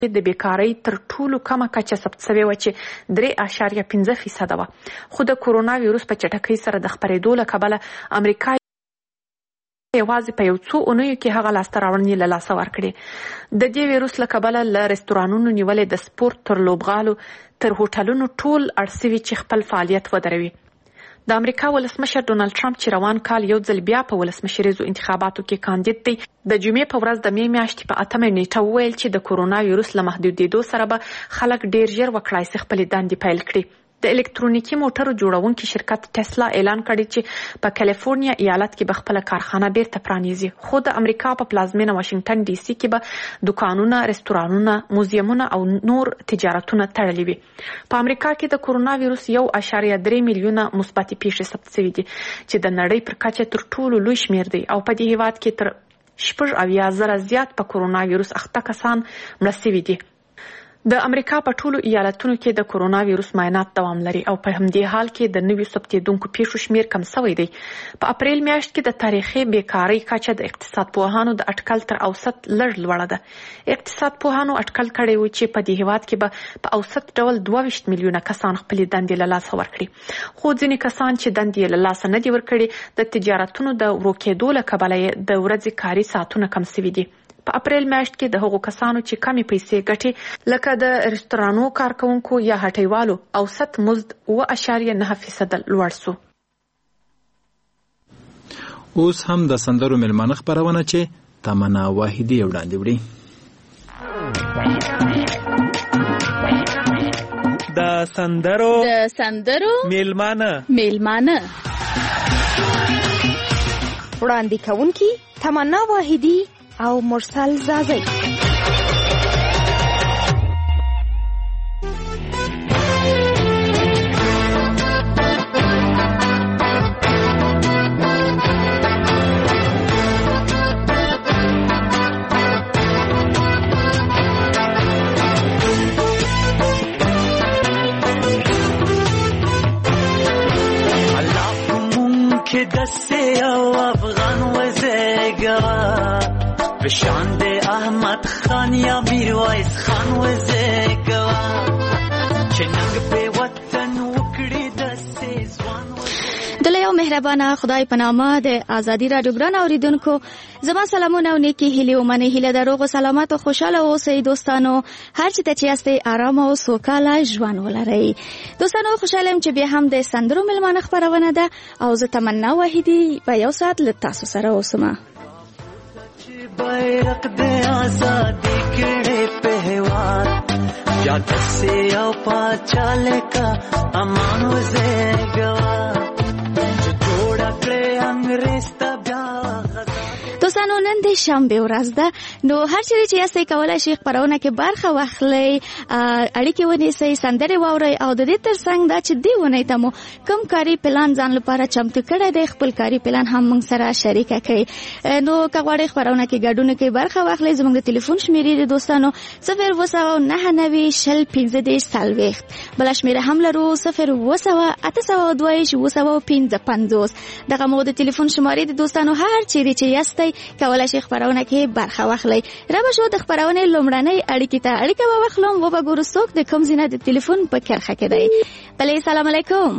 د بیکارۍ تر ټولو کمه کچه ثبت شوې وه چې 3.5% وه. خو د کورونا ویروس په چټکۍ سره د خپرېدو له کبله امریکا یوازې په یو څو اونیو کې هغه لاسته راوړنې له لاسه ورکړې. د دې ویروس له کبله له رستورانونو نیولې د سپورت تر لوبغالو تر هوټلونو ټول اړ سوي چې خپل فعالیت ودروي. د امریکا ولسمشر ډونالد ټرمپ چې روان کال یو ځل بیا په ولسمشریزو انتخاباتو کې کاندید دی، د جمعې په ورځ د می میاشتې په 8 نیټه وویل چې د کورونا ویروس له محدودېدو سره به خلک ډیر ژر وکړای شي خپلې دندې پیل کړي. د الکترونیکي موټرو جوړونکي شرکت ټسلا اعلان کړی چې په کالیفورنیا ایالت کې به خپل کارخانه بیرته پرانیزي، خو د امریکا په پلازمینه واشنگټن ډي سي کې به دکانونه، رستورانونه، موزیمونه او نور تجارتونه تړلي وي. په امریکا کې د کورونا ویروس 1.3 میلیونه مثبت پیښې ثبت شوي دي چې د نړۍ پر کچه تر ټولو لوی شمیر دی، او په دې هیواد کې تر 6,000 زیات په کورونا ویروس اخته کسان مړه شوي دي. د امریکا په ټولو ایالتونو کې د کورونا ویروس معاینات دوام لري او په همدې حال کې د نویو ثبتېدونکو پیښو شمیر کم شوی دی. په اپریل میاشت کې د تاریخي بیکارۍ کچه د اقتصاد پوهانو د اټکل تر اوسط لږ لوړه ده. اقتصاد پوهانو اټکل کړی و چې په دې هیواد کې به په اوسط ډول 22 میلیونه کسان خپلې دندې له لاسه ورکړي، خو ځینې کسان چې دندې یې له لاسه نه دي ورکړي د تجارتونو د ورو کېدو له کبله یې د ورځې کاري ساعتونه کم شوي دي. په اپریل میاشت کې د هغو کسانو چې کمې پیسې ګټي لکه د رستورانو کارکونکو یا هټیوالو اوسط مزد 2.9% لوړ سو. اوس هم د سندرو مېلمانه خپرونه چې تمنا واحدي وړاندې وړي. د سندرو مېلمانه وړاندې کوونکي تمنا واحدي او مرسل زازی. الله ممکن دسته او افغان وزگا بشان ده احمد خان یا میرویس خان وزگوا چننگ په وطن وکړي د سیزوان. د یو مهربانه خدای په نامه د ازادي راډیو ګران اوریدونکو زما سلامونه او نیکی هیله ومنه. هیله د روغ او سلامت او خوشاله اوسئ دوستانو، هر چې ته چې یاستئ آرام او سوکاله ژوند ولرئ. دوستانو خوشاله یم چې بیا هم د سندرو مېلمانه خپرونه ده او زه تمنا واحدي په یو ساعت له تاسو سره اوسم. بیرق د آزادی کړه په هواد جات سے او پاچاله کا امان وزګوا چې جوړ کړه انګريز ته بیا. دوستانو نن د شنبه ورځ ده، نو هر چیرې چې یاستئ کولی شئ خپرونه کې برخه واخلئ، اړیکې ونیسئ، سندرې واورئ او د دې ترڅنګ دا چې دې اونۍ ته مو کوم کاري پلان ځان لپاره چمتو کړی دی خپل کاري پلان هم موږ سره شریکه کړئ. نو که غواړئ خپرونه کې ګډون کې برخه واخلئ، زموږ د ټلیفون شمیرې د دوستانو 029904040 بله شمیره هم لرو 080822055. دغه مو د ټلیفون شمارې د دوستانو هر چیرې چې یاستئ کولای شي خبرونه کې برخه واخلئ. را به شو د خبرونې لومړنۍ اړیکې ته اړیکه واخلم و به ګورو څوک د کوم ځای د ټلیفون په کرخه کې دی. بله سلام علیکم.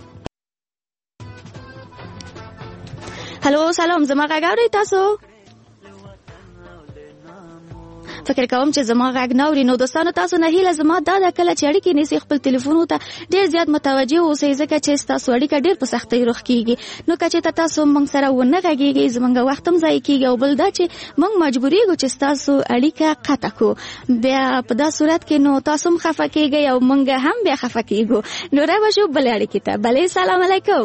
هلو سلام، زما غږ اورئ تاسو؟ فکر کوم چې زما غږ نه اوري. نو دوستانو تاسو نه هیله زما دا ده کله چې اړیکې نیسئ خپل ټلیفونو ته ډېر زیات متوجه اوسئ، ځکه چې ستاسو اړیکه ډېر په سختۍ رخ کېږي. نو که چېرته تاسو موږ سره ونه غږېږئ زموږ وخت هم ضایع کېږي، او بل دا چې موږ مجبورېږو چې ستاسو اړیکه قطع کړو. بیا په دا صورت کې نو تاسو هم خفه کېږئ او موږ هم بیا خفه کېږو. نو را به شو بلې اړیکې ته. بلې سلام علیکم.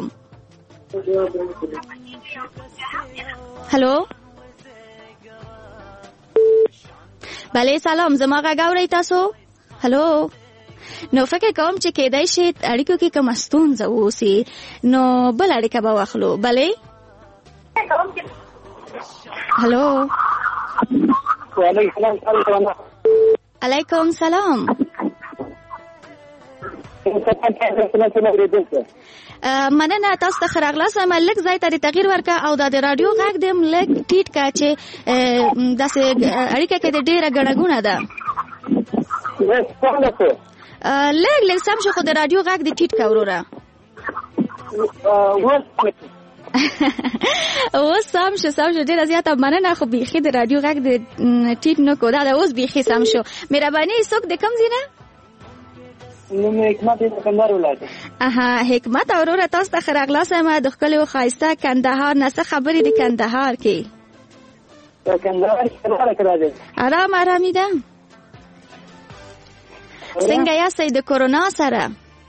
هلو بله سلام، زما غږ اورئ تاسو؟ هلو. نو فکر کوم چې کېدای شي اړیکو کې کومه ستونزه واوسي، نو بل اړیکه به واخلو. بلې هلو. علیکم سلام. مننه، تاسو ته ښه راغلاست. لږ ځای ته تغییر ورکړه او دا د راډیو غږ دې لږ ټیټ کړه چې داسې اړیکه کې د ډېره ګڼه ګوڼه ده. لږ سم شو، خو د رادیو غږ دې ټیټ کا وروره. اوس سم شو ډېره زیاته مننه، خو بیخي د رادیو غږ د ټیټ نه کو، دا اوس بیخي سم شو. مهرباني څوک د کوم ځای نه؟ حکمت د کندهار ولایت. حکمت وروره تاسو ته ښه راغلاست. ما د ښکلي او ښایسته کندهار نه څه خبرې د کندهار کې؟ کندهار کې راځي آرامي ده. څنګه یاستئ د کورونا سره؟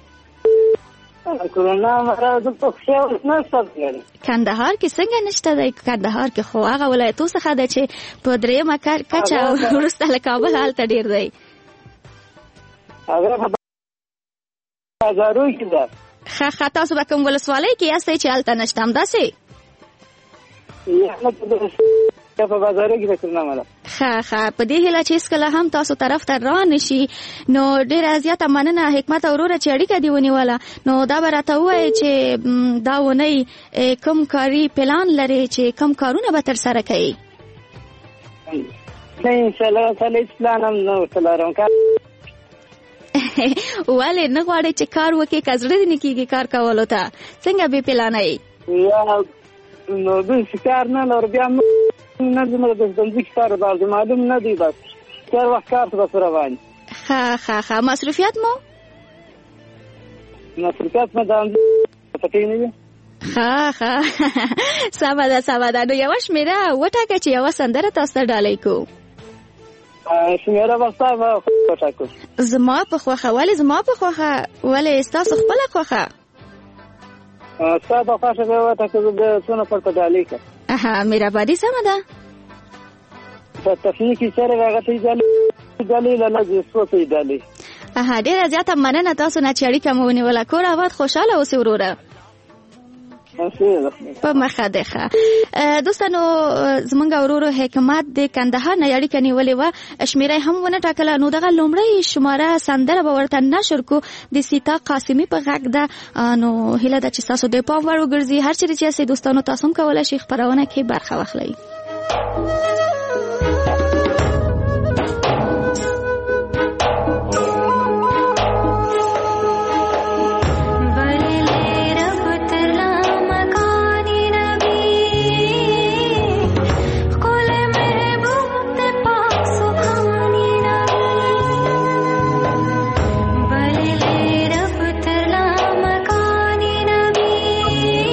کورونا مرض په خیال نشته. کندهار کې څنګه نشته دی؟ کندهار کې خو هغه ولایتو څخه ده چې په درېیمه کچه وروسته له کابل هلته ډېر دی. هغه بازارو کې ده. ښه تاسو به کوم ولسوالۍ کې یاستئ چې هلته نشته همداسې؟ په بازارو کې ده کومه. ښه په دې هیله چې هېڅکله هم تاسو طرف ته را نشي. نو ډېره زیاته مننه حکمت وروره چې اړیکه دې ونیوله. نو دا به راته ووایې چې دا اونۍ کوم کاري پلان لرې چې کوم کارونه به ترسره کوئ؟ انشاءالله تعالی هېڅ پلان هم نه ورته لرم. ولې نه غواړئ چې کار وکړئ؟ که زړه دې نه کېږي کار کولو ته، څنګه بې پلانه یې؟ نو داسې کار نه لرو، بیا نه زموږ د ځمکې کار باندې معلوم نه دی، بس هر وخت کار ته بس روان. ښه مصروفیت مو د پټې نه وي. ښه سمه ده. نو یوه شمېره وټاکه چې یوه سندره تاسو ته ډالۍ کړو. شمېره به ستا به وټاکو. زما په خوښه. ولې زما په خوښه؟ ولې ستاسو خپله خوښه؟ ستا په خوښه به وټاکو. د څو نفر ته ډالۍ کړه. مهرباني سمه ده. په تخنیکي سره هغه ته ډالۍ له لږ څو ته ډالۍ. ډېره زیاته مننه تاسو نه چې اړیکه مو ونیوله. کور آباد خوشحاله اوسئ وروره. په مخه ده. ښه دوستانو، زمونږ ورورو حکمت د کندهار نه اړیکه نیولې وه، شمېره هم ونه ټاکله. نو دغه لومړی شماره سندره به ورته نشر کو، د سیتا قاسمي په غږ ده. نو هیله ده چې تاسو د پام وړ وګرځي. هر چیرې چې یاستئ دوستانو، تاسو هم کولی شئ خپرونه کې برخه واخلئ.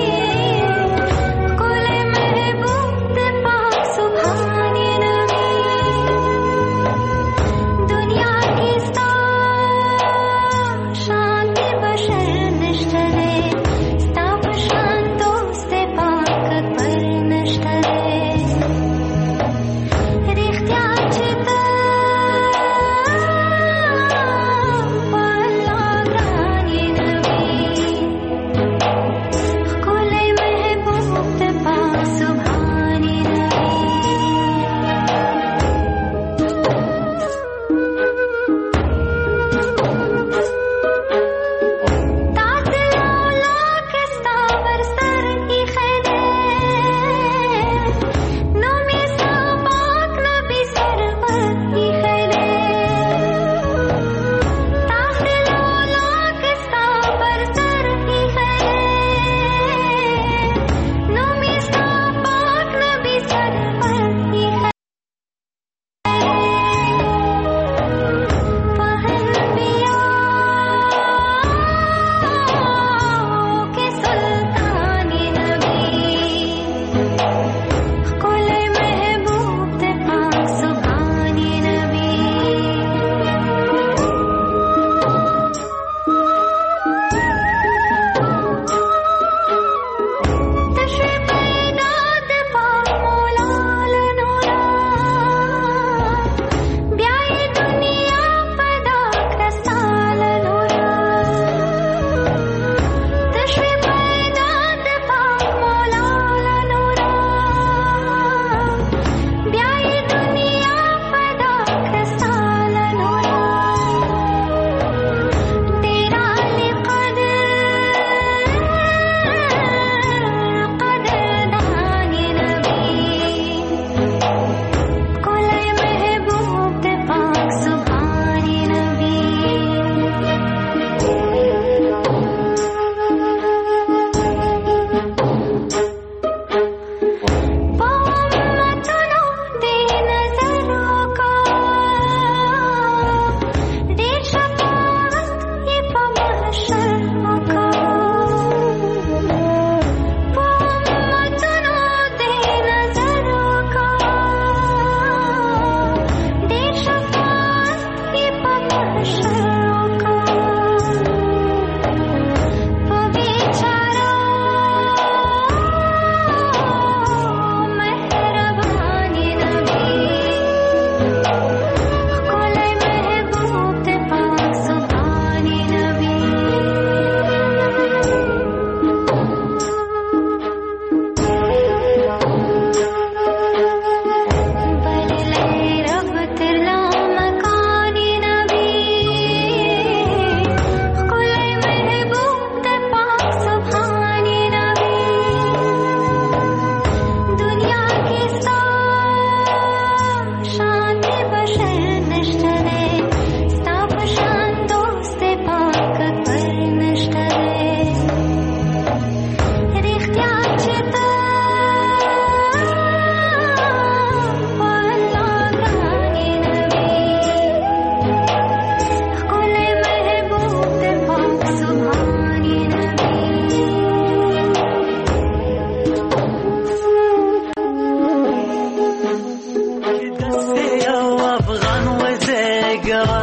Subhani Nabi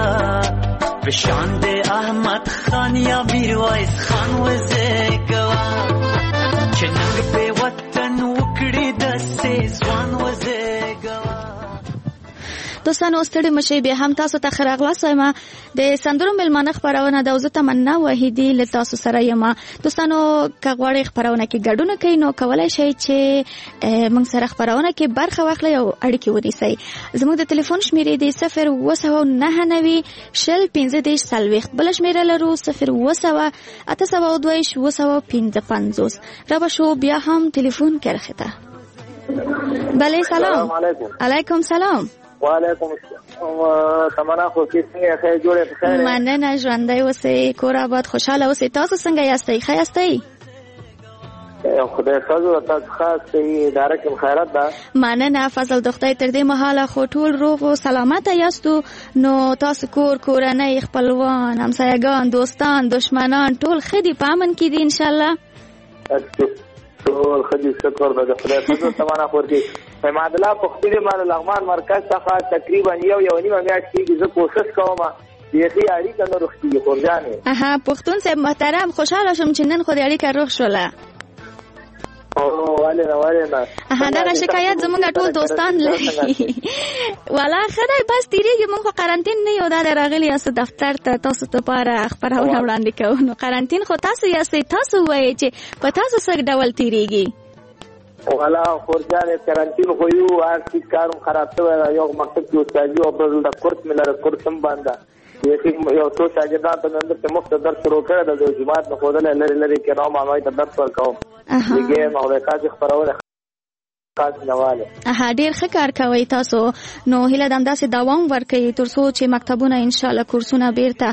به شان د احمد خان یا میرویس خان وزګوا چې ننګ په وطن وکړي د ځوان وزګوا. دوستانو ستړي مشي به هم تاسو ته خراغلاس وایم د سندرو ملمانه خبرونه د وزه تمنا وحیدی له تاسو سره یم. دوستانو کغواړي خبرونه کې ګډون کوي نو کولای شئ چې موږ سره خبرونه کې برخه واخلئ او اړیکې ونیسئ. زموږ د ټلیفون شمیرې دی 07990 شل 15 بل شمیره لرو 080 را بشو بیا هم ټلیفون کرخته. بله سلام علیکم. سلام وعلیکم السلام. تمنا خو کې څنګه ښه جوړه بخیر. مننه ژوندۍ اوسئ، کور آباد، خوشاله اوسئ. تاسو څنګه یاستئ؟ ښه یاستئ؟ خدای فضل تاسو خاص اداره کې خیرات ده. مننه فضل د خدای تر دې مهاله خو ټول روغ او سلامت یاستو. نو تاسو کورنۍ، خپلوان، همسایگان، دوستان، دشمنان ټول خدي په امن کې دي ان شاء الله. ټول خدي شکر د خدای فضل تمنا خورګي. معادله پختې مال لغمان مرکز څخه تقریبا یو نیمه میاشت کې زه کوشش کوم دغه اړیکه نو رختي خورجانې. پښتون صاحب محترم، خوشاله شوم چې نن خو د اړیکه روغ شوله. دغه شکایت زمونږ ټول دوستان لري. والا خدای بس تیریږي، موږ خو قرنټین نه یو، دا راغلی یاست دفتر ته تاسو ته لپاره خبرونه وړاندې کوو. نو قرنټین خو تاسو یاستئ، تاسو وایئ چې په تاسو څه ډول تیریږي. والا خورجانې قرنټین خو یو هر کارم خراب شوی، یو مکتب کې استادي او بل د کورس ملره کورسم باندې یو څو شاګردان ته نن د مفت درس شروع کړی د جماعت نه خودل لري کې نو مامای ته درس ورکوم. دغه موضوعات خبرونه خاص نواله. ډیر ښه کار کوي تاسو. نو هیله دم داسې دوام ورکړئ تر څو چې مکتبونه ان شاء الله کورسونه بیرته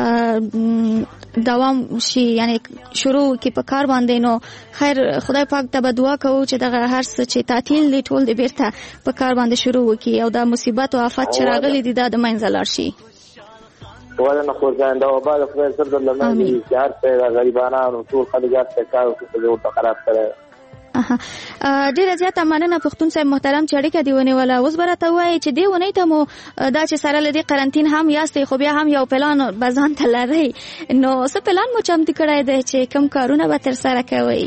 دوام شي، یعنی شروع کی په کار باندې. نو خیر خدای پاک ته دعا کوو چې دغه هر څه چې تعطیل دي ټول دې بیرته په کار باندې شروع وکړي او دا مصیبت او آفت چې راغلي دي دا د منځه لاړ شي. ولنه خورجان دا وبال خدای سر د لمنې چې هر څه غریبانو ټول خلګات ته کار وکړي ته خراب کړي. ډیره زیاته مننه پښتون صاحب محترم چې اړیکه دی ونیوله. اوس به راته وایي چې دې ونې ته مو دا چې سره له دې قرنټین هم یاستئ خو بیا هم یو پلان به ځان ته لرئ. نو څه پلان مو چمتو کړی دی چې کوم کارونه به ترسره کوئ؟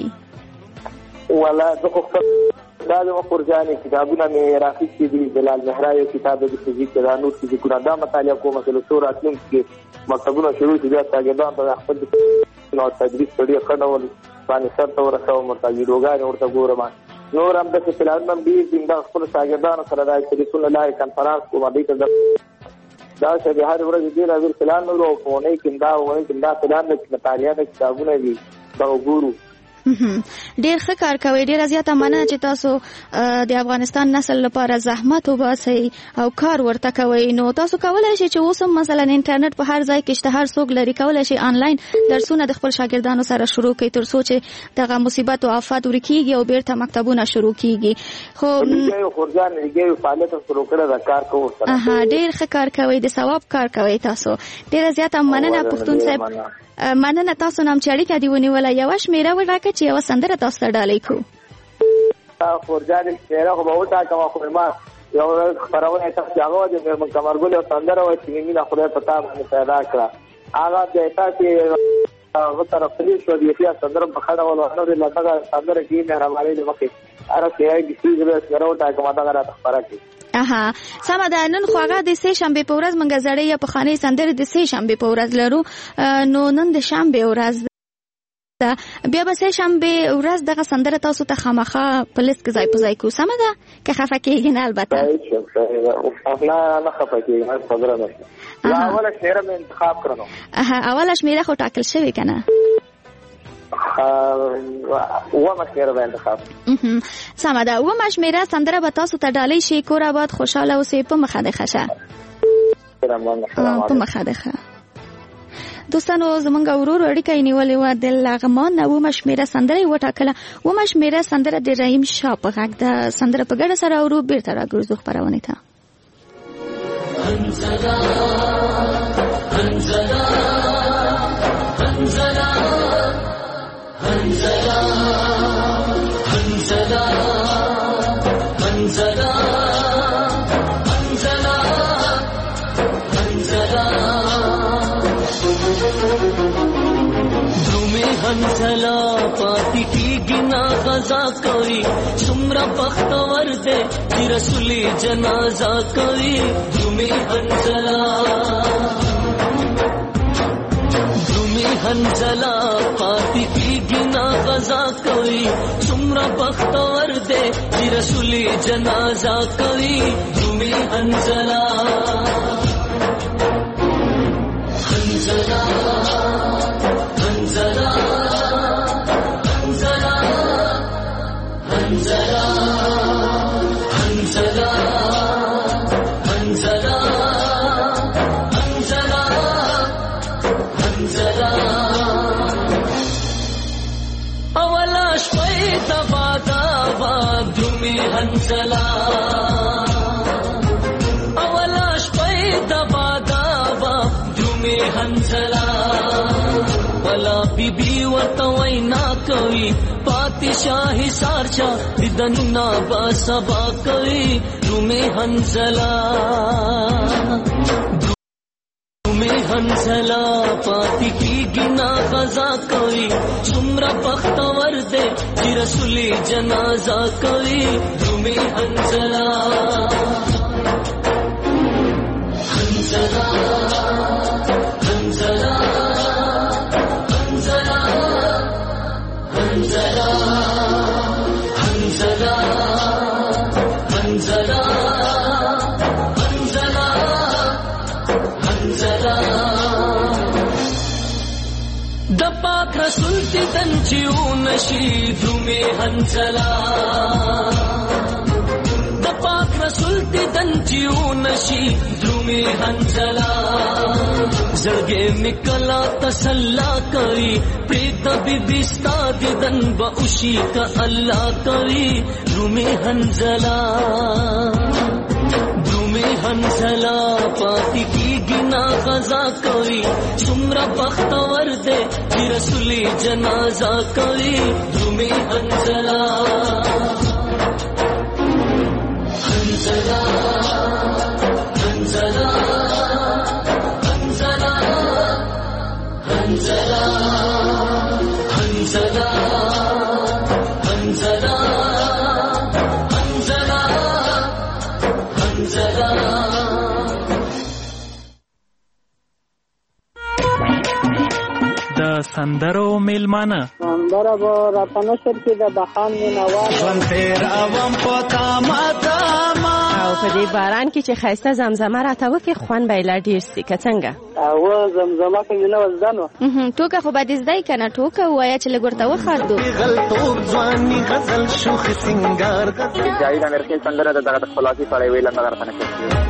والا زه خو دا د خورجانې کتابونه مې راخیستي دي. جلال مهرا یو کتاب د فزیک د نور فزیکونه دا مطالعه کوم چې له څو راتلونکي مکتبونه شروع شي بیا شاګردان ته خپل نو تدریس پړې خنول باندې سر ته ورسوم مرتاجي روغان ورته ګورم. نور هم د پلانونه دي د خپل شاګردانو سره د تلیفون لای کانفرنس کوم دی ته دا چې هر ورځ دې راځي پلان نو کوونه کیندا پلان د مطالعه د کتابونه دي دا وګورو. ډیر ښه کار کوي. ډیر زیاته مننه چې تاسو د افغانستان نسل لپاره زحمت وباسئ او کار ورته کوي. نو تاسو کولای شئ چې اوس هم مثلا انټرنیټ په هر ځای کې شته، هر څوک لري، کولای شئ آنلاین درسونه د خپل شاګردانو سره شروع کړئ تر څو چې دغه مصیبت او آفات ورکیږي او بیرته مکتبونه شروع کیږي. خو خورجان لګي فعالیت شروع کړه دا کار کوو سره. ډیر ښه کار کوي، د ثواب کار کوي تاسو. ډیر زیاته مننه پښتون صاحب. مننه تاسو نام چې اړیکه دی ونیوله. یو شمیره وراکه چې یو سندره تاسو ته ډالۍ کو. خورجان شمیره خو به وتا کوم خو ما یو خبرونه تاسو هغه د کمرګل او سندره و چې مینه خدای پتا باندې پیدا کړه. هغه د تاسو هغه طرف ته شو دی چې سندره په خړه ول نو د لږه سندره کې مهرباني د مخې اره کې هیڅ څه سره وتا کوم دا غره خبره کی. سمه ده. نن خو هغه د سه شنبه په ورځ منګه زړې یا په خانه سندره د سه شنبه په ورځ لرو. نو نن د شنبه ورځ بیا به سه شنبه ورځ دغه سندره تاسو ته خامخا په لیست کې ځای په ځای کو. سمه ده که خفه کېږئ نه؟ البته نه خفه کېږم. خبره ده اوله شمیره مې انتخاب کړو. اوله شمیره خو ټاکل شوې که نه؟ اومه شمیره به انتخاب. سمه ده. اومه شمیره سندره به تاسو ته ډالۍ شي. کور آباد، خوشاله اوسئ. په مخه دې ښه شه. په مخه دې ښه. دوستانو زمونږ ورور اړیکه یې نیولې وه د لغمان نه. اومه شمیره سندره یې وټاکله. اومه شمیره سندره د رحیم شاه په غږ ده. سندره په ګډه سره اورو. بیرته راګرځو خپرونې ته. هنزلا هنزلا هنزلا هنزلا هنزلا هنزلا هنزلا هنزلا درومي هنزلا پاتی کی گنا غزا کوي سمرا بختور دے چې رسولي جنازه کوي درومي هنزلا हंजला पाती की गिना गजा कोई सुमरा बख्तवर दे कि रसूली जनाजा कोई तुम्हें हंजला हंजला हंजला हंजला हंजला हंजला हंजला हंसला अवलाश पैदा बादावा धुमे हंसला वला बीबी वतवैना कवि पातिशाही सारचा दिदनुना बसबा कवि धुमे हंसला हंसला पाती की गिना गजा कोई सुमरा बख्तवर दे कि रसूली जनाजा कोई तुम्हें हंसला हंसला हंसला हंसला हंसला हंसला हंसला दपाक रसूल ती तंचिऊ नशी धुमे हंसला दपाक रसूल ती तंचिऊ नशी धुमे हंसला जगे निकला तसल्ला करी प्रीत बिबिस्ता दिदन बउशी का अल्लाह करी धुमे हंसला हंसला पाती की गिना गजा कोई सुमरा बख्तवर दे कि रसूली जनाजा कोई तुम्हें हंसला हंसला हंसला हंसला हंसला हंसला हंसला د سندرو میلمانه سندره به راته نشر کې د بخان مینوال ژوند تیر اوم په تاما تاما او په دې باران کې چې ښایسته زمزمه راته وکړي خوند به یې لا ډېر سي که څنګه او زمزمه کې مې نه وزده نو ټوکه خو به دې زده یې که نه ټوکه ووایه چې لږ ورته وخاندو غلطوب ځواني غزل شوخ سنګار جاوید امرخیل سندره دغه د خلاصي سړی ویل نه درته نه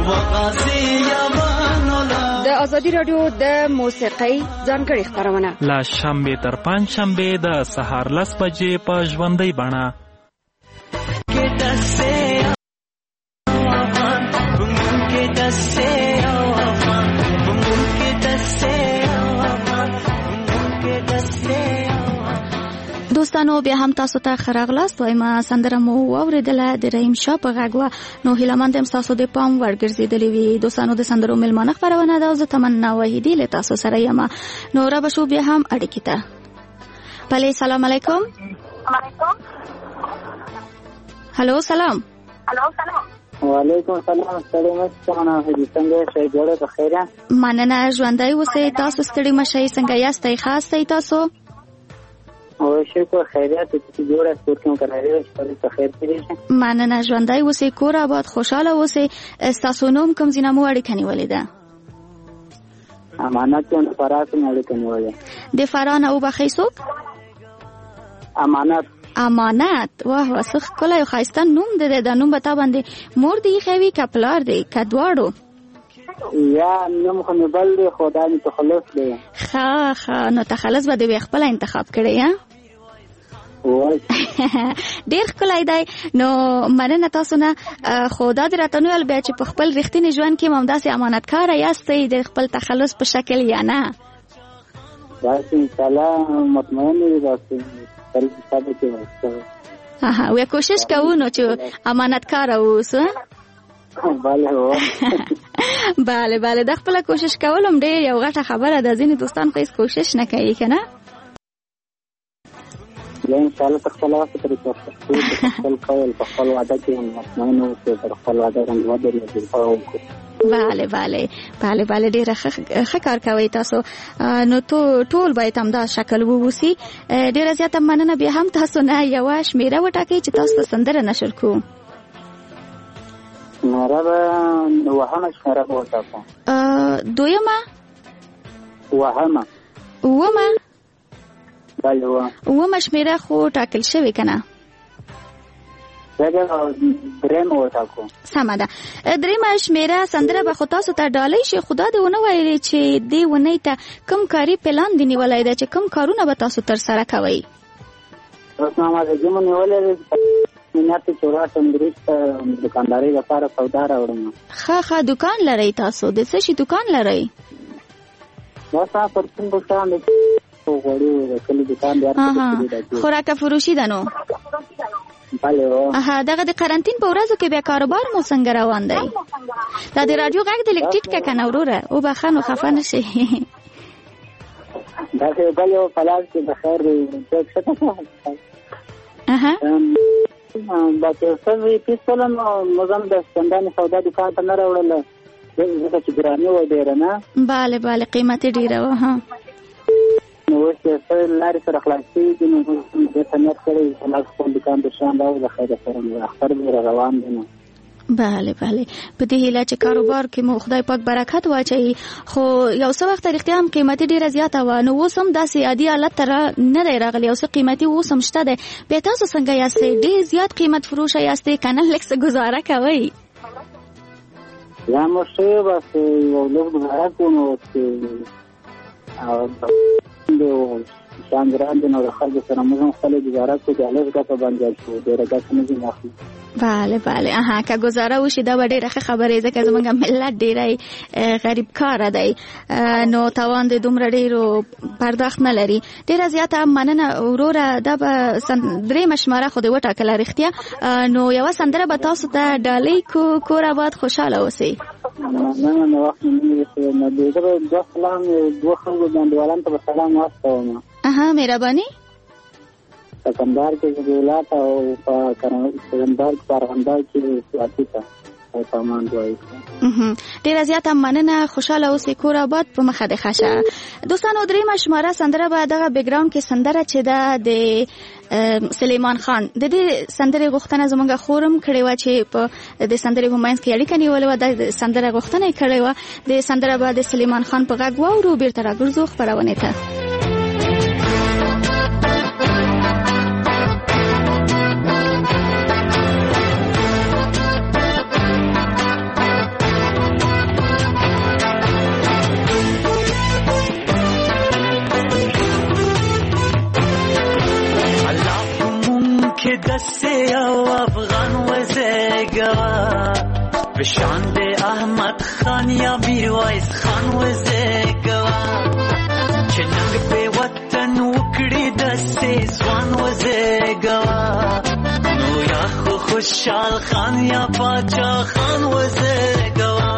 د ازادي رادیو د موسیقۍ ځانګړې خپرونه لا شنبه تر پنځ شنبه د سهار 10 بجې په ژوندۍ بڼه دوستانو بیا هم تاسو ته ښه راغلاست وایم سندره مو واورېدله د رحیم شاه په غږ وه نو هیله مند یم ستاسو د پام وړ ګرځېدلې وي دوستانو د سندرو میلمانه خپرونه ده او زه تمنا وحیدي له تاسو سره یم نو رابه شو بیا هم اړیکې ته پلې سلام علیکم هلو سلام وعلیکم السلام ستړي مشه څنګه شئ جوړه په خیره مننه ژوندی اوسئ تاسو ستړي مشئ څنګه یاستئ ښه استئ تاسو او شکر خیریت چې جوړه کور کې مقرره شوه په خیر کې مننه ژوندی اوسئ کور آباد خوشاله اوسئ ستاسو نوم کوم ځای مو اړیکه نیولې ده امانت او فرات مو اړیکه نیولې د فرانه او بخې څوک امانت واه واسه کله یو خایسته نوم ده د نوم بتا باندې مور دی خوي کپلار دی کدواړو یا نوم خو نه بل دی خدای می تخلص دی ښه نو تخلص به دی خپل انتخاب کړی یا ډیر ښکلی دی نو مننه تاسو نه خدا دې راته نویل بیا چې په خپل رښتینې ژوند کې هم همداسې امانتکاره یاستئ د خپل تخلص په شکل یا نه داسې انشاءالله مطمئن وي داسې وی کوشش کوو نو چې امانتکاره اوسو bale bale د خپل کوشش کولم ډېر یو غټه خبره ده ځینې دوستان خو هیڅ کوشش نه کوي کنه ان شاء الله خپل وخت پرې خپل کول په خپل وعده کې مطمئن اوسئ پر خپل وعده باندې ودرېږئ bale ډېر ښه کار کوي تاسو نو ټول باید همدا شکل ووسی ډېره زیاته مننه بیا هم تاسو نه یوه شمیره وټاکئ چې تاسو ته سندره نشر کوو شمیره به وهمه شمیره به وټاکو دویمه وهمه اومه شمیره خو ټاکل شوې که نه درېمه وټاکو سمه ده درېمه شمیره سندره به خو تاسو ته ډالۍ شي خو دا دې ونه ویلې چې دې اونۍ ته کوم کاري پلان دې نیولی دی چې کوم کارونه به تاسو ترسره کوئ اوس مې مو نیولی دی مینات چې وراشم وروسته دوکاندارۍ لپاره سودا راوړم ښه دوکان لرئ تاسو د څه شي دوکان لرئ بس پرچون دوکان خوراک فروشی ده نو دغه د قرنطین په ورځو کې بیا کاروبار مو څنګه روان دی دا د رادیو غږ د لږ ټیټ که نه وروره وبخښه نو خفه نه شي داسې بل یو پلاس کې بخیر پیستوله مزم د چندانې سودا دوکان ته نه راوړله ځکه چې ګراني وه ډېره نه bale قیمتي ډېره وه نو اوس چې لارې سره خلاصې دي نو دې ته نیت کړی چې لاس خپل دوکان د شان راوړو د خیره سره اختر به روان دی نو bale په دې هیله چې کاروبار کې مو خدای پاک برکت واچوي خو یو څه وخت رښتیا هم قیمتي ډېره زیاته وه نو اوس هم داسې عادي حالت ته نه دی راغلی یو څه قیمتي اوس هم شته دی بیا تاسو څنګه یاستئ ډېر زیات قیمت فروشه یاستئ که نه لږ څه ګزاره کوئ یا مو ښه بس یو لږ ګزاره کوو نو شان ګران دی نو د خلکو سره موږ هم خپله ګزاره کوو د لږ ګټه باندې شو ډېره ګټه نه ځینې اخلو bale که ګزاره وشي دا به ډېره ښه خبرې ځکه زموږ ملت ډېری غریب کاره دی نو تاوان د دومره ډېرو پرداخت نه لري ډېره زیاته مننه وروره دا به درېیمه شماره خو دې وټاکله رښتیا نو یوه سندره به تاسو ته ډالۍ کو کور آباد خوشحاله اوسئ نه وخت نه دی دوه سلام دوه خلکو بانډوالانو ته به سلام واستوم مهرباني په کندهار کې ولایت او په کندهار کې ارغنداو کې سیاسي ته او سامان دوی ډېره زیاته مننه خوشحاله اوسئ کور آباد په مخه د ښه دوستانو درېیمه شماره سندره به دغه بیکګراونډ کې سندره چې ده د سلیمان خان د دې سندرې غوښتنه زموږ خورم کړې وه چې په د سندرې په منځ کې اړیکه نیولې وه د سندره غوښتنه یې کړې وه د سندره به د سلیمان خان په غږ واورو بیرته راګرځو خپرونې ته دسته او افغان وزگوا بشاند احمد خان یا میرویس خان وزگوا چننگ په وطن وکړي دسته ځوان وزگوا نو یا خوشحال خان یا باچا خان وزگوا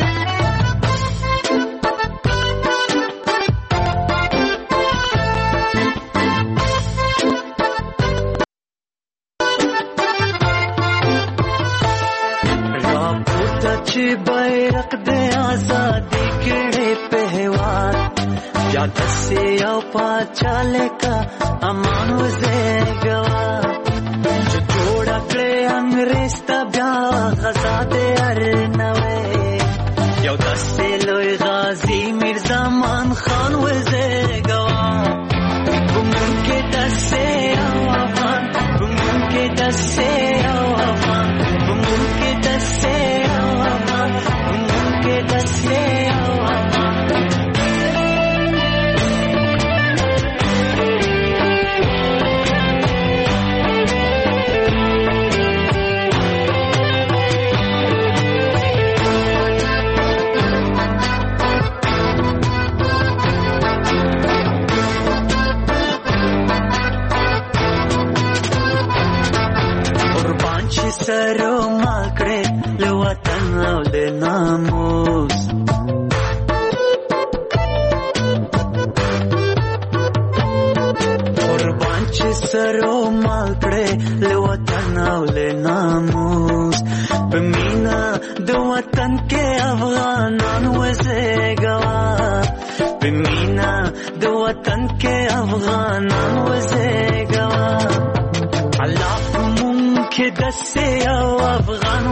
چې بیرق د آزادۍ کړي پهوار یا دسې او پاچاله کا امان وزګوا چې جوړ کړې انګريز ته بیا غزا دې ارنوي یو دسې لوی غازی میرزا مان خان وزګوا ګمون کې دسې او افغان ګمون کې دسې او افغان ګمون کې دسې سرو ماکړې له وطن ناموس قربان چې سرو مال کړې له وطن او له ناموس په مینا د وطن کې افغانان وزګوا په مینا د وطن کې افغانان وزګوا الله مونږ کې دسه او افغان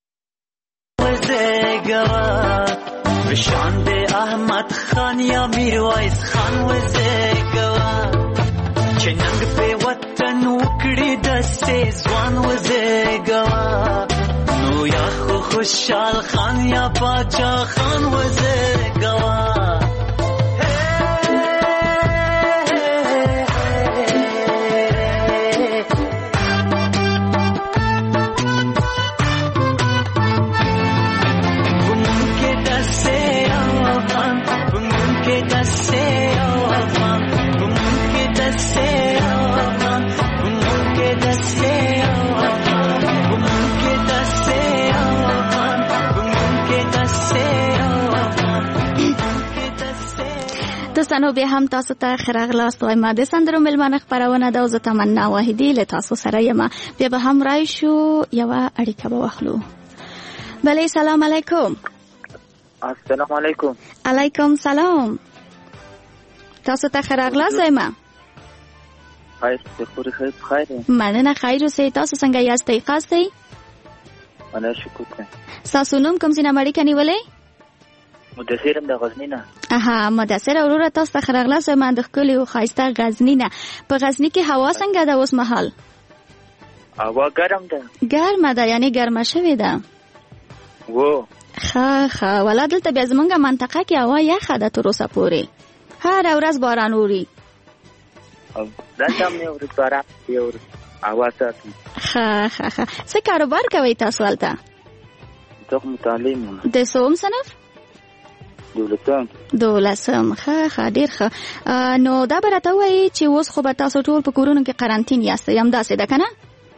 وزګوا بشان د احمد خان یا میرویس خان وزګوا چې ننګ په وطن وکړي دسه ځوان وزګوا نو یا خو خوشحال خان یا باچا خان وزګوا دوستانو بیا هم تاسو ته ښه راغلاست وایم. د سندرو مېلمانه خپرونه ده او زه تمنا واحدي له تاسو سره یم. بیا به هم راشو یوه اړیکه به واخلو. بله سلام علیکم. السلام علیکم. علیکم سلام. تاسو ته ښه راغلاست وایم. خیر خوري خیر. مننه خیر اوسئ. تاسو څنګه یاستئ؟ خاص دی؟ مننه شکر کوم. ستاسو نوم کوم ځای نه اړیکه نیولې؟ مدثرم د غزنی نه. اها مدثر وروره تاسو ته ښه راغلاست وایم د ښکلي او ښایسته غزني نه. په غزني کې هوا څنګه ده اوس مهال؟ هوا ګرم ده. ګرمه ده یعنې ګرمه شوې ده. ښه ولا دلته بیا زمونږ منطقه کې هوا یخه ده تر اوسه پورې. هره ورځ باران اوري. دلته هم یو ورځ باران یو ورځ هوا ساتي. ښه څه کاروبار کوئ تاسو هلته؟ زه متعلم یم. د څوم صنف؟ دولسم. ښه ډېر ښه. نو دا به راته ووایي چې اوس خو به تاسو ټول په کورونو کې قرنطین یاستئ همداسې ده که نه؟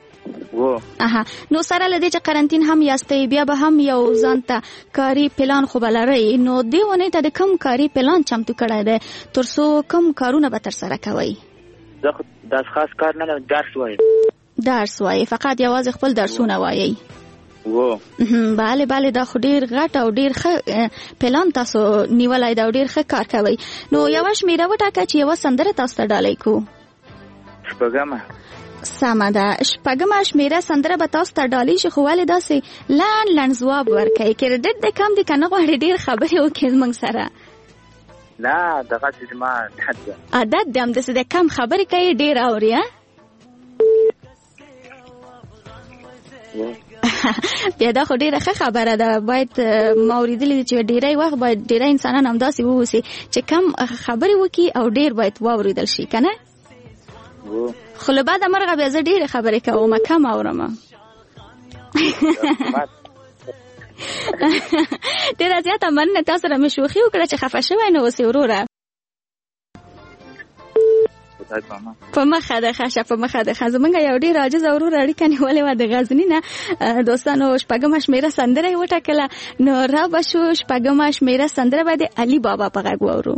نو سره له دې چې قرنطین هم یاستئ بیا به هم یو ځان ته کاري پلان خو به لرئ. نو دې اونۍ ته د کوم کاري پلان چمتو کړی دی تر څو کوم کارونه به ترسره کوئ؟ زه خو داسې خاص کار نه لرم. درس وایم. درس وایي؟ فقط یوازې خپل درسونه وایي؟ بله دا خو ډیر غټ او ډیر ښه پلان تاسو نیولای دا او ډیر ښه کار کوي. نو یوه شمیره وټاکه چې یوه سندره تاسو ته ډالۍ کو. شپږمه. سمه ده. شپږمه شمیره سندره به تاسو ته ډالۍ شي خو ولې داسې لنډ ځواب ورکوئ؟ کریډټ دې کم دی که نه غواړې ډیر خبرې وکړې زموږ سره؟ نه دغسې زما عادت ده. عادت دی همداسې د کم خبرې کوي ډیر اوري. بیا دا خو ډیره ښه خبره ده. باید ما اورېدلي چې ډیری وخت باید ډیری انسانان همداسې واوسي چې کم خبرې وکړي او ډیر باید واورېدل شي که نه؟ خو له بعده مرغه بیا زه ډیرې خبرې کوم کم اورم. ډیره زیاته مننه. تا سره مې شوخي وکړه چې خفه شوی نه اوسې وروره. په مخه ده ښه په مخه ده. زمونږ یو ډېر عاجزه ورور اړیکه نیولې وه د غزني نه. دوستانو شپږمه شمېره سندره یې وټاکله. نو را به شو شپږمه شمېره سندره به د علي بابا په غږ واورو.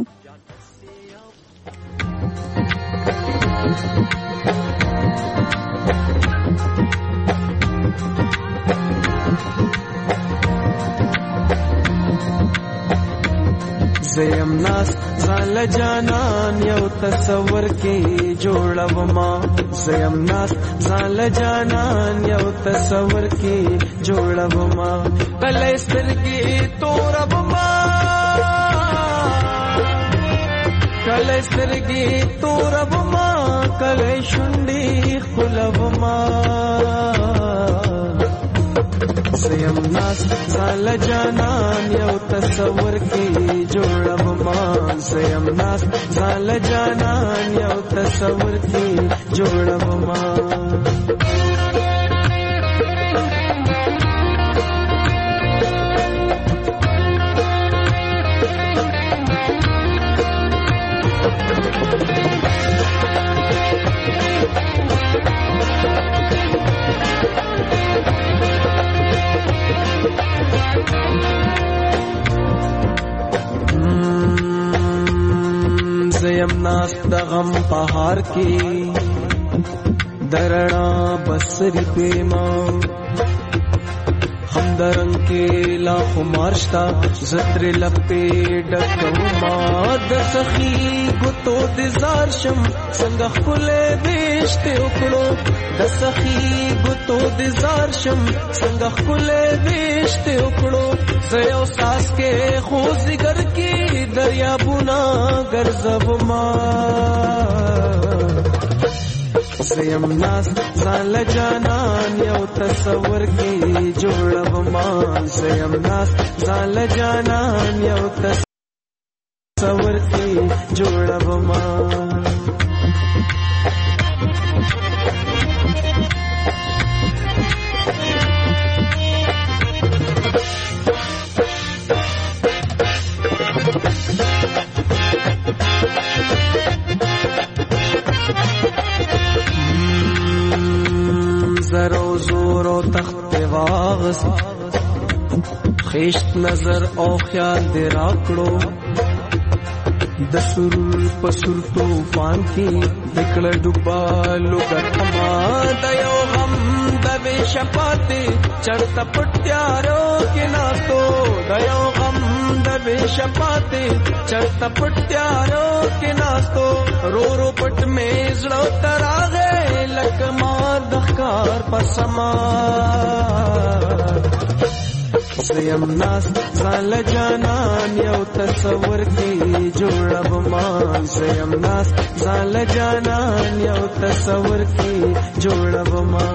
زیم ناس ځان جانان یو تصور کې جوړوما. زیم ناس ځان جانان یو تصور کې جوړوما. کله سترګې توربما کله سترګې توربما کله شونډې خلوما. زیم ناس ځان جانان یو تصور کې جوړوما. زیم ناس ځان جانان یو تصور کې جوړوما. زیم ناس د غم پهار کې درنا بسری پیما هم درنګ کې لا خمارشتا زتر لپې ډکوما د سخی ګوتو د زار شم څنګه خپل وېشته وکړو د سخی ګوتو د زار شم څنګه خپل وېشته وکړو زيو ساس کې خو زګر کې دریابونه ګرځب ما زیم ناس ځان له جانان یو تصور کې جوړب ما زیم ناس ځان له جانان یو تصور کې جوړب ما زرو زورو تخت واغس خیشت نظر او خیال دی راکړو د سرور پسور طوفان کې دکړه ډوبالو ګټما د یو غم د بے شفاته چرته پټیارو کې ناستو د یو غم د بے شفاته چرته پټیارو کې ناستو رو رو پټ میں زړه تراغه لکما دخکار پسما زیم ناس ځان له جانان یو تصور کې جوړب ما زیم ناس ځان له جانان یو تصور کې جوړب ما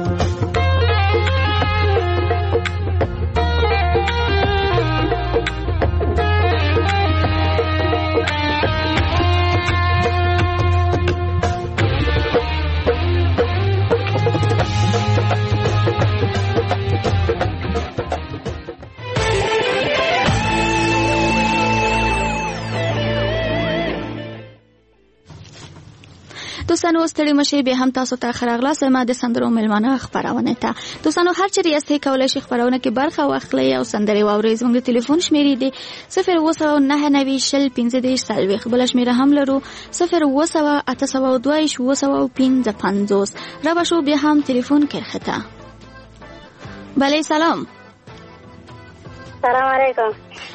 دوستانو ستړي مشه به هم تاسو ته خراغلا سم د سندرو ملمانه خبرونه ته دوستانو هر چیرې یاستئ کولای شئ خبرونه کې برخه واخلئ او سندري واورئ زموږ ټلیفون شمیرې دی 0299015 بل شمیره هم لرو 0280255 را بشو به هم ټلیفون کې خطا بله سلام السلام علیکم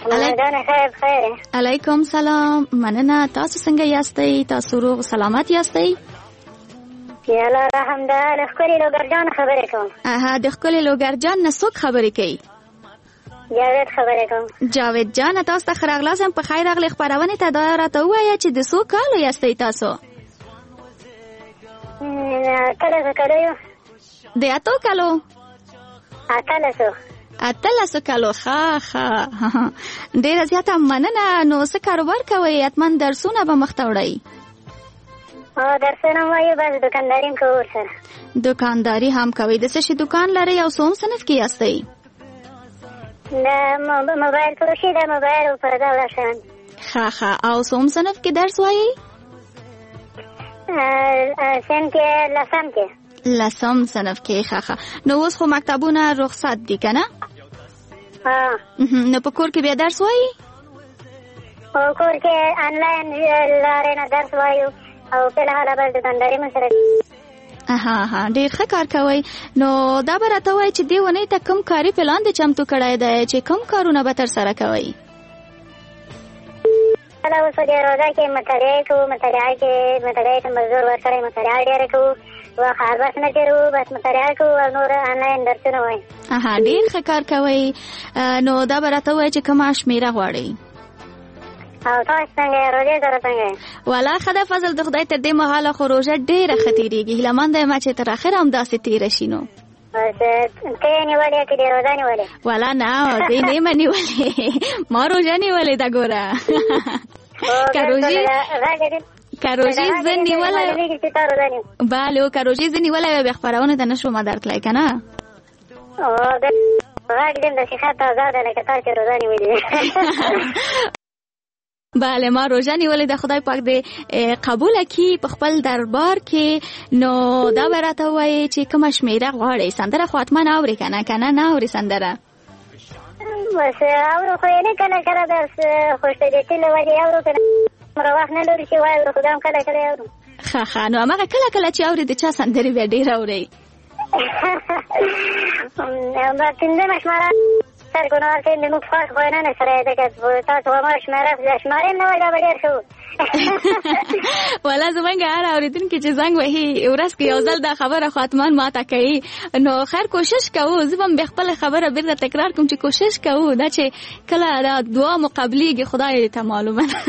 علیکم سلام مننه تاسو څنګه یاستئ تاسو روغ سلامت یاستئ یالا الحمدلله د خپل لوګرجان خبرې کوم د خپل لوګرجان نه څوک خبرې کوي جاوید خبرې کوم جاوید جان تاسو ته خراغلا سم په خیر اغلی خبرونه ته دا راته وایي چې د څو کالو یاستئ تاسو کله یو د اتو کالو اتلسو کالو ښه ډېره زیاته مننه نو څه کاروبار کوئ حتمن درسونه به مخته وړئ درسونه وایو بس دکانداري هم کوو ورسره دکانداري هم کوئ د څه شي دکان لرئ او څوم صنف کې یاستئ د موبایل فروشي د موبایل او پرده وړه شیان ښه او څوم صنف کې درس وایئ صنف کې لسم صنف کې ښه نو اوس خو مکتبونه رخصت دي که نه نو په کور کې بیا درس وایي په کور کې آنلاین لارې نه درس وایو او فلحاله بس دکانداري مو سره ډېر ښه کار کوئ نو دا به راته وایي چې دې اونۍ ته کوم کاري پلان د چمتو کړی دی چې کوم کارونه به ترسره کوئ کله اوس په دې روژه کې مطالعه کوو مطالعه ته مزدور ورکړی مطالعه ډېره کوو وخت بس نه تیرو بس مطالعه کوو او نور آنلاین درسونه وایو ډېر ښه کار کوئ نو دا به راته وایي چې کومه شمېره غواړئ او تاسو څنګه روژې سره څنګه والا ښه ده فضل د خدای تر دې مهاله خو روژه ډېره ښه تېرېږي هیلهمنده یم چې تر اخره همداسې تېره شي نو ته یې نیولې که دې روژه نیولې والا نه زه یې نیمه نیولې ما روژه نیولې ده ګوره که روژې زه نیولی بله که روژې زه نیولی وی بیا خپرونه ته نه شوم درتلی که نه غږ دې د صحت تازه ده لکه تاسو روژه نیولې بله ما روژه نیولې د خدای پاک دې قبوله کړي په خپل دربار کې نو دا به راته ووایي چې کومه شمېره غواړئ سندره خو حتما اورې که نه نه اورې سندره بس اورو خو یې نه کله درس خوشته دې له وجې اورو که نه دومره وخت نه لري چې واورو، خو دا هم کله کله اورو. ښه نو هماغه کله کله چې اورې د چا سندرې بیا ډېر اورئ؟ پنځمه شماره سرګنار کې زموږ خوښ بیانونه سره یې ځکه تاسو هماغه شماره نه وای دا به ډېر ښه و. والا زمونږ هر اورېدونکي چې زنګ وهي ورځ کې یو ځل دا خبره خو حتمان ماته کوي، نو خیر کوشش کوو. زه به هم بیا خپله خبره بېرته تکرار کوم چې کوشش کوو دا چې کله دا دعا مو قبلېږي خدای ته معلومه ده.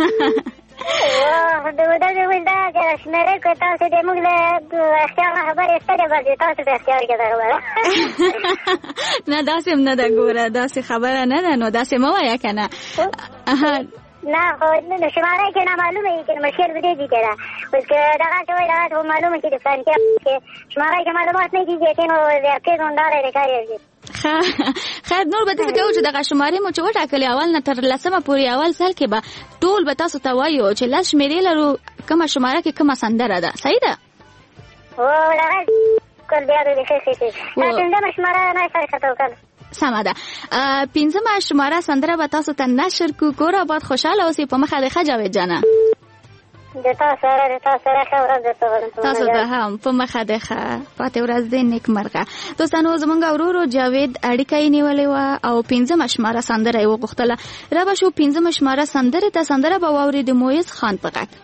دا شمېرې که تاسو د موږ له اختیار نه خبرې ایستلې بس تاسو په اختیار کې ده خبره. نه داسې هم نه ده ګوره، داسې خبره نه ده، نو داسې مه وایه که نه. نه خو شماره کې نه معلومه وي که مشکل به دې که ده اوس که دغه ته وایي دغه ته معلومه چې د فلانکي کې شماره کې معلومات نه کېږي چې نو زیاتې نونداره د کار یې خیر نور به داسې کوو چې دغه شمارې مو چې وټاکلې اول نه تر 10مه پورې اول سال کې به ټول به تاسو ته وایو چې 10 شمېرې لرو، کومه شماره کې کومه سندره ده. صحیح ده؟ دغه کل بیا د ښه پنځمه شماره نه سره ښه وکړه. سمه ده. 5مه شماره سندره به تاسو ته نشر کو. کور آباد خوشحاله اوسئ. په مخه د ښه جاوید جانه. د تاسو سره ښه ورځ درته غواړم. تاسو ته هم په مخه د ښه پاتې ورځ دې نیکمرغه. دوستانو زمونږ ورورو جاوید اړیکه یې نیولې وه او 5مه شماره سندره یې وغوښتله. را به شو 5مه شماره سندرې ته. سندره به واورې د مویز خان په غږ.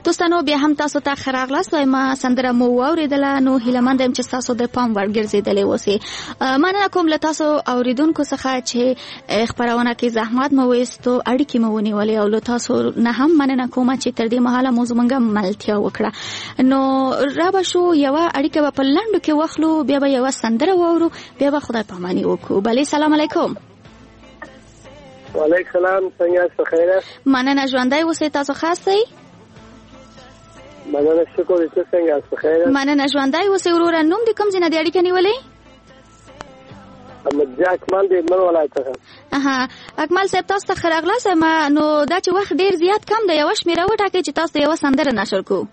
دوستانو بیا هم تاسو ته ښه راغلاست. ما سندره مو واورېدله، نو هیله مند یم چې تاسو د پام وړ ګرځېدلې اوسئ. مننه کوم له تاسو اوریدونکو څخه چې خپرونه کې زحمت مو وایستو، اړیکې مو ونیولې، او له تاسو نه هم مننه کوم چې تر دې مهاله مو زموږ ملتیا وکړه. نو را به شو یوه اړیکه به په لنډو کې واخلو، بیا به یوه سندره واورو، بیا به خدای پاماني وکړو. بلې سلام علیکم. وعلیکم سلام، څنګه یاست؟ بخیر یاست؟ مننه، ژوندی اوسئ. تاسو ښه یاستئ؟ مننه، شکر. ته څنګه یاست؟ بخیر یاست؟ مننه، ژوندی اوسئ. وروره نوم دې کوم ځای نه دې اړیکه نیولې؟ احمدجان اکمل دې من ولایت څخه. اکمل صاحب تاسو ته ښه راغلاست. نو دا چې وخت ډېر زیات کم دی، یوه شمېره وټاکئ چې تاسو یوه سندره نشر کړو.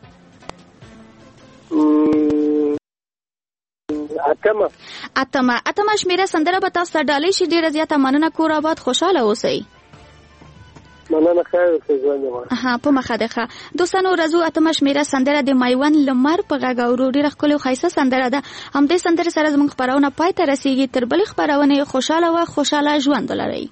اتمه شمېره سندره به تاسو ته ډالۍ شي. ډېره زیاته مننه. کور آباد، خوشحاله اوسئ. مننه، خیر اوسئ. ژوند په مخه ده. دوستانو راځو اتمه شمېره سندره د میوند لمر په غږ اورو. ډېره ښکلې او ښایسته سندره ده. همدې سندرې سره زموږ خپرونه پای ته رسېږي. تر بلې خپرونې خوشحاله وه، خوشحاله ژوند ولرئ.